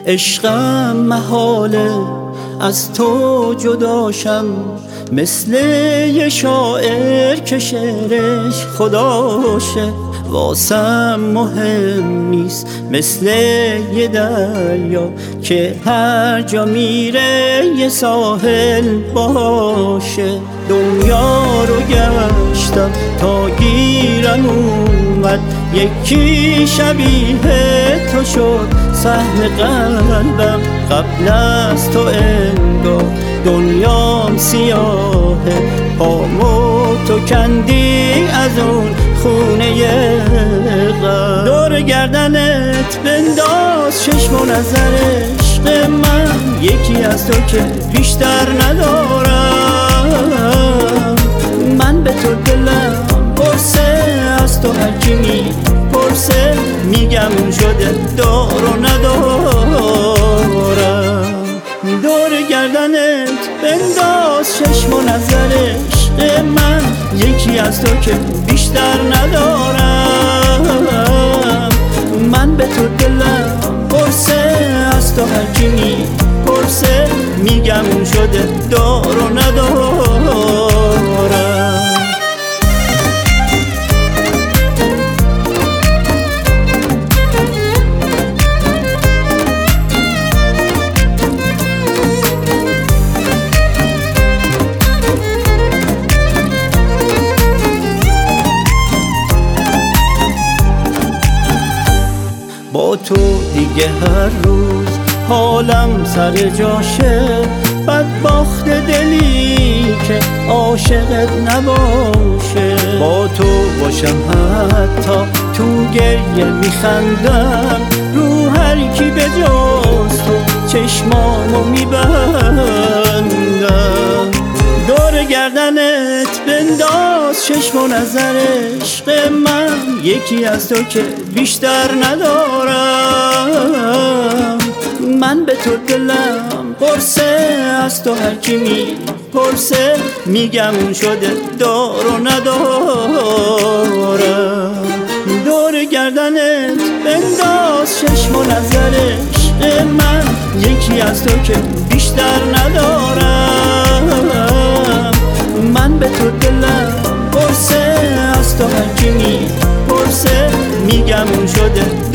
عشقم محاله از تو جداشم، مثل یه شاعر که شعرش خداشه. واسم مهم نیست مثل یه دریا که هر جا میره یه ساحل باشه. دنیا رو گشتم تا گیرم اومد، یکی شبیه تو شد سهم قلبم. قبل از تو انگار دنیام سیاهه، پامو تو کندی از اون خونه غم. دور گردنت بنداز چشم و نظر عشق من، یکی از تو که بیشتر ندارم. من به تو دلم پرسه، از تو هر کی میپرسه میگم شده دار و ندارم. دور گردنت بنداز چشم و نظر عشق من، یکی از تو که بیشتر ندارم. من به تو دلم پرسه، از تو هر کی میپرسه میگم شده دار و ندارم. با تو دیگه هر روز حالم سر جاشه، بدبخت دلی که عاشقت نباشه. با تو باشم حتی تو گریه میخندم، رو هر کی به جز تو چشمامو میبندم. دور گردنت بنداز چشم و نظر عشق من، یکی از تو که بیشتر ندارم. من به تو دلم پرسه، از تو هر کی میپرسه میگم شده دار و ندارم. دور گردنت بنداز چشم و نظر عشق من، یکی از تو که بیشتر ندارم. من به تو دلم پرسه، از تو هر کی میپرسه میگم شده